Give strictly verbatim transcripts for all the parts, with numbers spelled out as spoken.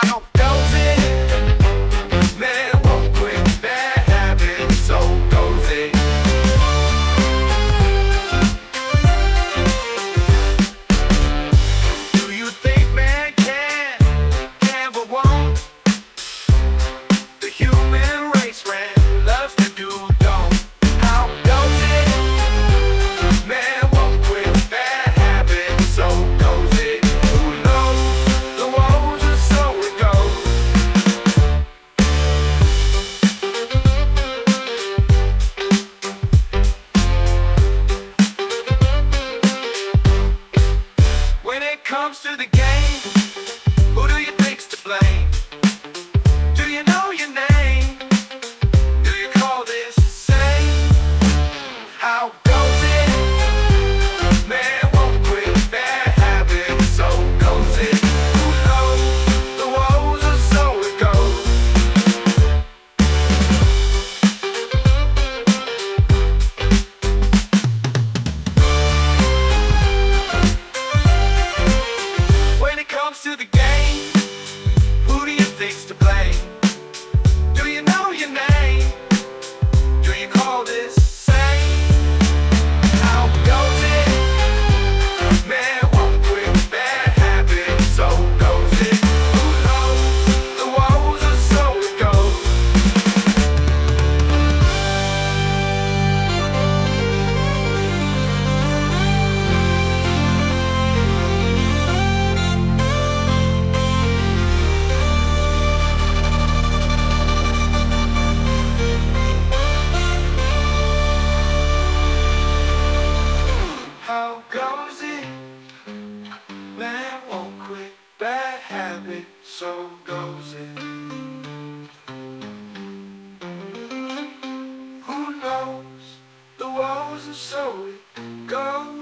How goes it? Man won't quit bad habits, so goes it. Do you think man can, can but won't? The human race ran, loves to do, don't. How goes it? Man won't quit bad habits, so goes it. Who knows the woes, and so it goes. When it comes to the game, who do you think's to blame? Do you know your name? Do you call this sane? How goes it? Man won't quit bad habits, so goes it. Who knows the woes, and so it goes. When it comes to the game, who do you think's to blame? Do you know your name? Do you call this sane? How goes it? Man won't quit bad habits, so goes it. Who knows the woes, and so it goes. How goes it? Man won't quit bad habits, so goes it. Who knows the woes, and so it goes.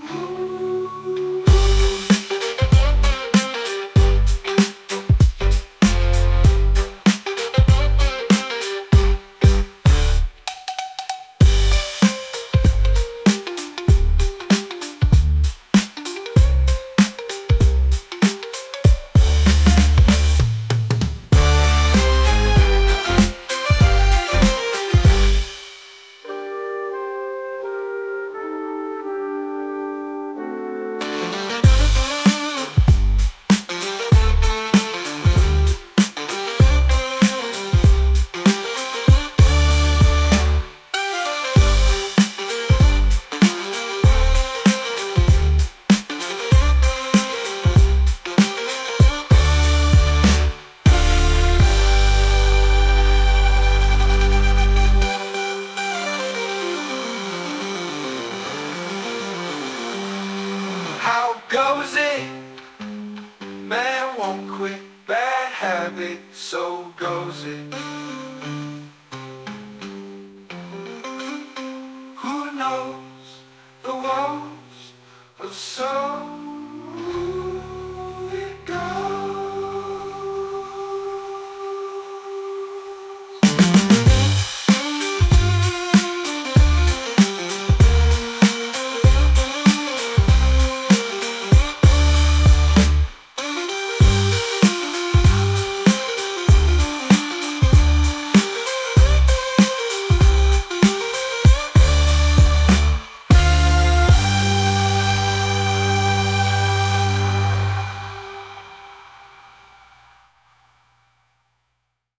How goes it? Man won't quit bad habits, so goes it. Who knows the woes, and so